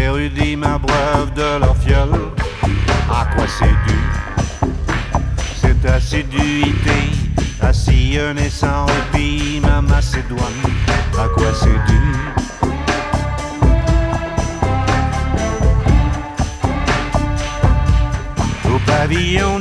érudits m'abreuvent de leur fiole. À quoi c'est dû? Cette assiduité, à sillonner sans répit ma Macédoine. À quoi c'est dû? Au pavillon